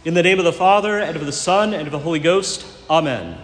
In the name of the Father, and of the Son, and of the Holy Ghost. Amen.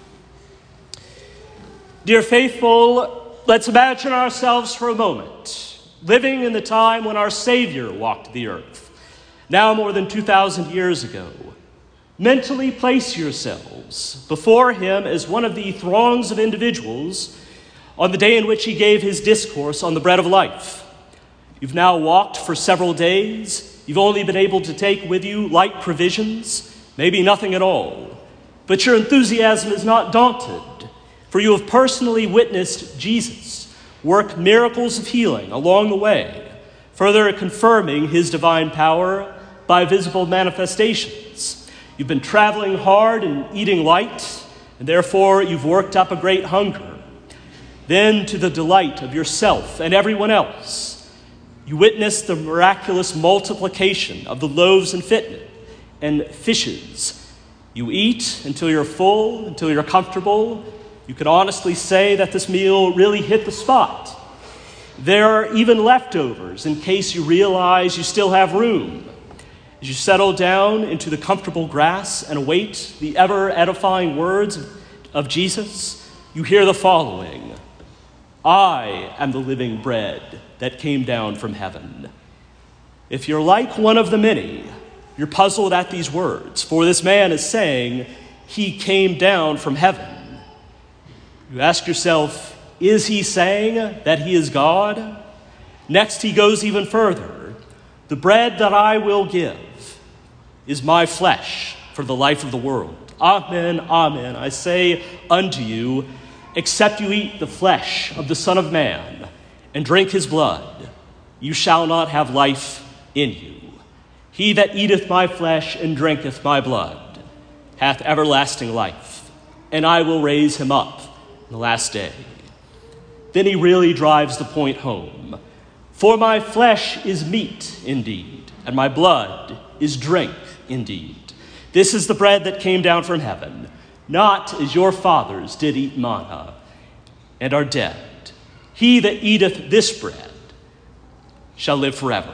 Dear faithful, let's imagine ourselves for a moment, living in the time when our Savior walked the earth, now more than 2,000 years ago. Mentally place yourselves before him as one of the throngs of individuals on the day in which he gave his discourse on the bread of life. You've now walked for several days. You've only been able to take with you light provisions, maybe nothing at all. But your enthusiasm is not daunted, for you have personally witnessed Jesus work miracles of healing along the way, further confirming his divine power by visible manifestations. You've been traveling hard and eating light, and therefore you've worked up a great hunger. Then, to the delight of yourself and everyone else, you witness the miraculous multiplication of the loaves and fishes. You eat until you're full, until you're comfortable. You can honestly say that this meal really hit the spot. There are even leftovers in case you realize you still have room. As you settle down into the comfortable grass and await the ever-edifying words of Jesus, you hear the following: I am the living bread that came down from heaven. If you're like one of the many, you're puzzled at these words, for this man is saying he came down from heaven. You ask yourself, is he saying that he is God? Next, he goes even further. The bread that I will give is my flesh for the life of the world. Amen, amen, I say unto you, except you eat the flesh of the Son of Man and drink his blood, you shall not have life in you. He that eateth my flesh and drinketh my blood hath everlasting life, and I will raise him up in the last day. Then he really drives the point home. For my flesh is meat indeed, and my blood is drink indeed. This is the bread that came down from heaven, not as your fathers did eat manna and are dead. He that eateth this bread shall live forever.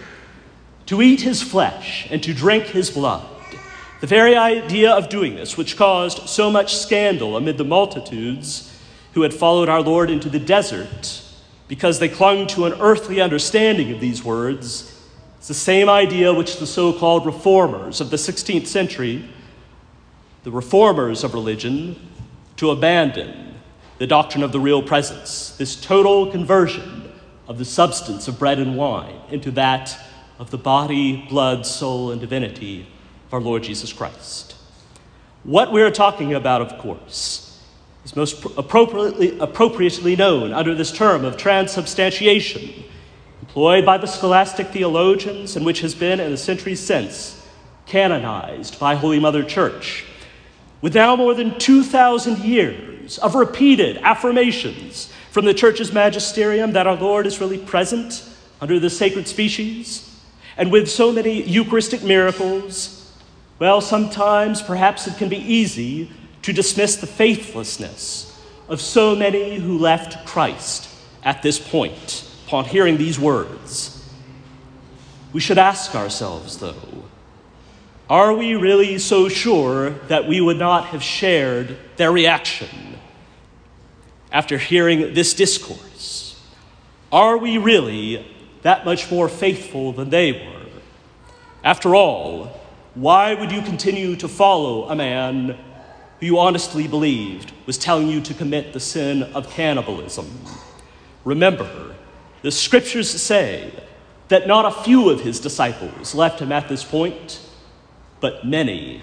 To eat his flesh and to drink his blood, the very idea of doing this, which caused so much scandal amid the multitudes who had followed our Lord into the desert because they clung to an earthly understanding of these words, is the same idea which the so-called reformers of the 16th century, the reformers of religion, to abandon the doctrine of the real presence, this total conversion of the substance of bread and wine into that of the body, blood, soul, and divinity of our Lord Jesus Christ. What we are talking about, of course, is most appropriately known under this term of transubstantiation, employed by the scholastic theologians and which has been, in the centuries since, canonized by Holy Mother Church. With now more than 2,000 years of repeated affirmations from the Church's magisterium that our Lord is really present under the sacred species, and with so many Eucharistic miracles, well, sometimes perhaps it can be easy to dismiss the faithlessness of so many who left Christ at this point upon hearing these words. We should ask ourselves, though, are we really so sure that we would not have shared their reaction after hearing this discourse? Are we really that much more faithful than they were? After all, why would you continue to follow a man who you honestly believed was telling you to commit the sin of cannibalism? Remember, the scriptures say that not a few of his disciples left him at this point, but many.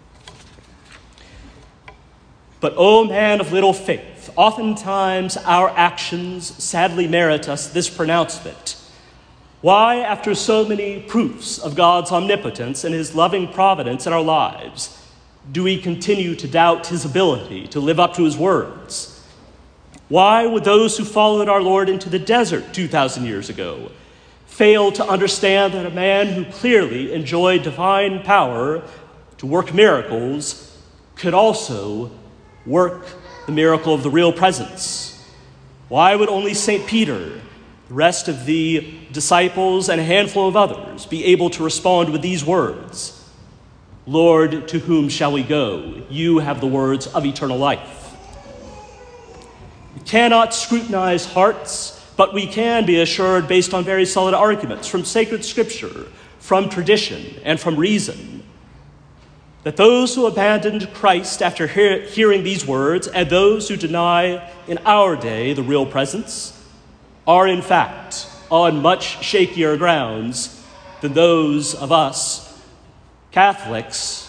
But, O man of little faith, oftentimes our actions sadly merit us this pronouncement. Why, after so many proofs of God's omnipotence and his loving providence in our lives, do we continue to doubt his ability to live up to his words? Why would those who followed our Lord into the desert 2,000 years ago fail to understand that a man who clearly enjoyed divine power to work miracles could also work the miracle of the real presence? Why would only St. Peter, the rest of the disciples, and a handful of others be able to respond with these words? Lord, to whom shall we go? You have the words of eternal life. We cannot scrutinize hearts, but we can be assured based on very solid arguments from sacred scripture, from tradition, and from reason, that those who abandoned Christ after hearing these words and those who deny in our day the real presence are in fact on much shakier grounds than those of us Catholics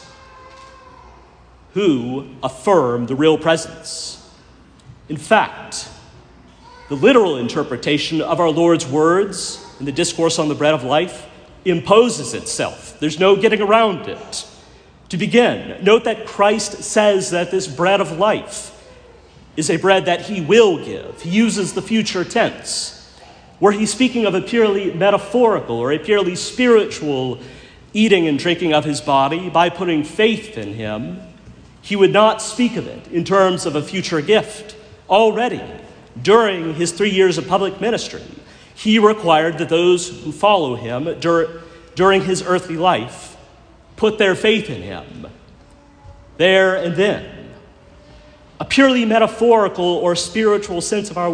who affirm the real presence. In fact, the literal interpretation of our Lord's words in the Discourse on the Bread of Life imposes itself. There's no getting around it. To begin, note that Christ says that this bread of life is a bread that he will give. He uses the future tense. Were he speaking of a purely metaphorical or a purely spiritual eating and drinking of his body by putting faith in him, he would not speak of it in terms of a future gift. Already, during his 3 years of public ministry, he required that those who follow him during his earthly life put their faith in him there and then. A purely metaphorical or spiritual sense of our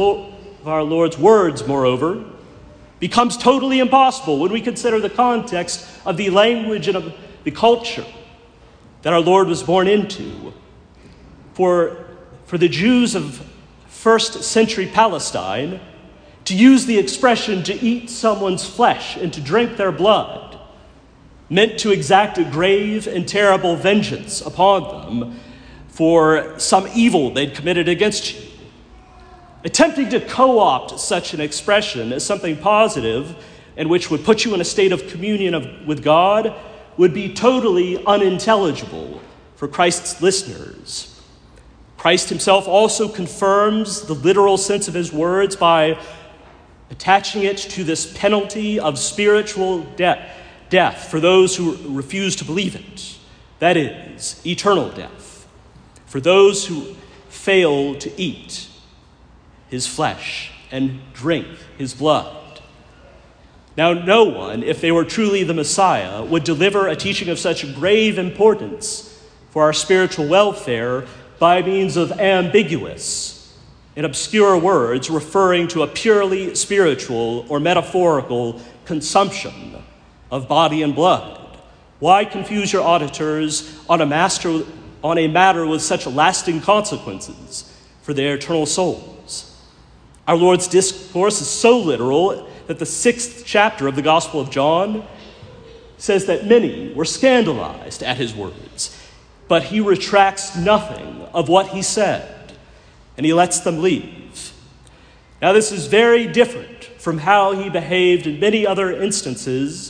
Lord's words, moreover, becomes totally impossible when we consider the context of the language and of the culture that our Lord was born into. For the Jews of first century Palestine, to use the expression to eat someone's flesh and to drink their blood meant to exact a grave and terrible vengeance upon them for some evil they'd committed against you. Attempting to co-opt such an expression as something positive and which would put you in a state of communion with God would be totally unintelligible for Christ's listeners. Christ himself also confirms the literal sense of his words by attaching it to this penalty of spiritual death for those who refuse to believe it. That is, eternal death for those who fail to eat his flesh and drink his blood. Now, no one, if they were truly the Messiah, would deliver a teaching of such grave importance for our spiritual welfare by means of ambiguous and obscure words referring to a purely spiritual or metaphorical consumption of body and blood. Why confuse your auditors on a matter with such lasting consequences for their eternal souls? Our Lord's discourse is so literal that the 6th chapter of the Gospel of John says that many were scandalized at his words, but he retracts nothing of what he said, and he lets them leave. Now, this is very different from how he behaved in many other instances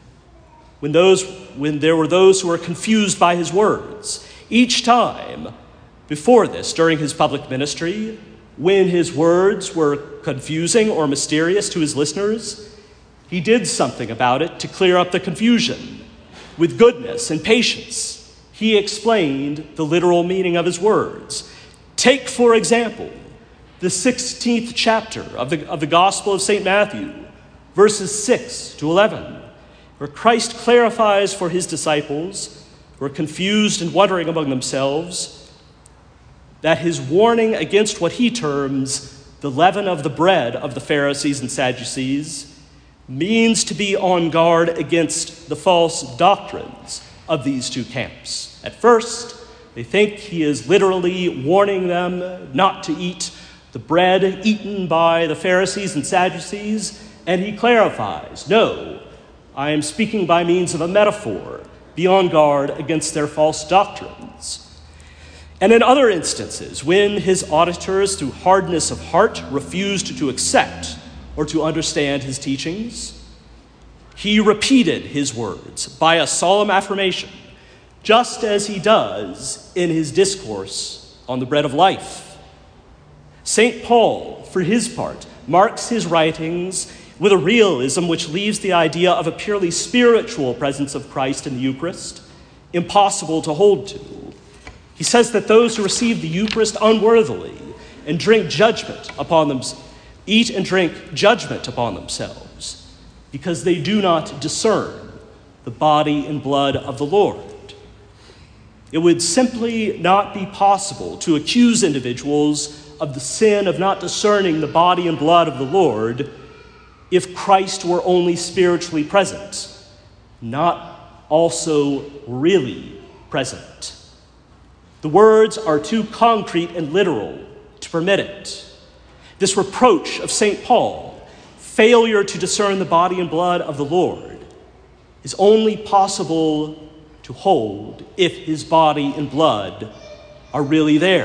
when there were those who were confused by his words. Each time before this, during his public ministry, when his words were confusing or mysterious to his listeners, he did something about it to clear up the confusion. With goodness and patience, he explained the literal meaning of his words. Take, for example, the 16th chapter of the Gospel of St. Matthew, verses 6 to 11, where Christ clarifies for his disciples, who are confused and wondering among themselves, that his warning against what he terms the leaven of the bread of the Pharisees and Sadducees means to be on guard against the false doctrines of these two camps. At first, they think he is literally warning them not to eat the bread eaten by the Pharisees and Sadducees, and he clarifies, no, I am speaking by means of a metaphor. Be on guard against their false doctrines. And in other instances, when his auditors, through hardness of heart, refused to accept or to understand his teachings, he repeated his words by a solemn affirmation, just as he does in his discourse on the bread of life. St. Paul, for his part, marks his writings with a realism which leaves the idea of a purely spiritual presence of Christ in the Eucharist impossible to hold to. He says that those who receive the Eucharist unworthily and eat and drink judgment upon themselves because they do not discern the body and blood of the Lord. It would simply not be possible to accuse individuals of the sin of not discerning the body and blood of the Lord if Christ were only spiritually present, not also really present. The words are too concrete and literal to permit it. This reproach of St. Paul, failure to discern the body and blood of the Lord, is only possible to hold if his body and blood are really there.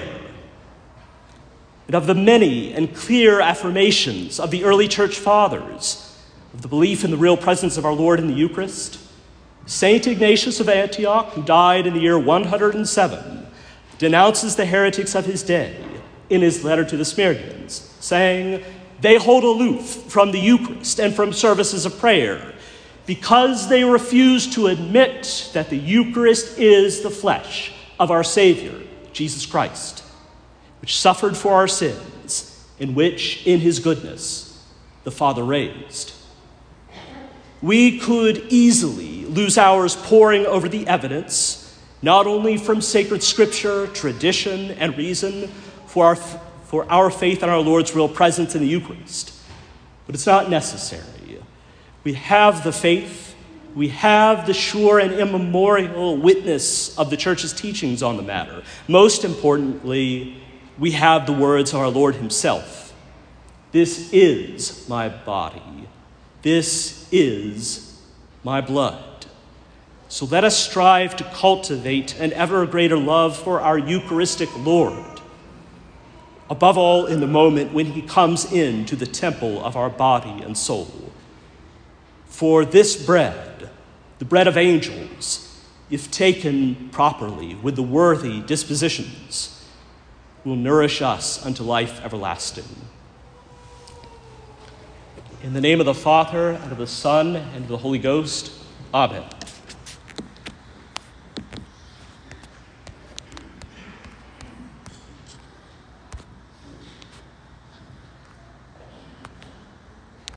And of the many and clear affirmations of the early church fathers of the belief in the real presence of our Lord in the Eucharist, St. Ignatius of Antioch, who died in the year 107, denounces the heretics of his day in his letter to the Smyrnians, saying, "They hold aloof from the Eucharist and from services of prayer, because they refuse to admit that the Eucharist is the flesh of our Savior, Jesus Christ, which suffered for our sins, and which, in his goodness, the Father raised." We could easily lose hours poring over the evidence, not only from sacred scripture, tradition, and reason, for our faith in our Lord's real presence in the Eucharist, but it's not necessary. We have the faith, we have the sure and immemorial witness of the Church's teachings on the matter. Most importantly, we have the words of our Lord himself. "This is my body. This is my blood." So let us strive to cultivate an ever greater love for our Eucharistic Lord, above all in the moment when he comes into the temple of our body and soul. For this bread, the bread of angels, if taken properly with the worthy dispositions, will nourish us unto life everlasting. In the name of the Father, and of the Son, and of the Holy Ghost, Amen.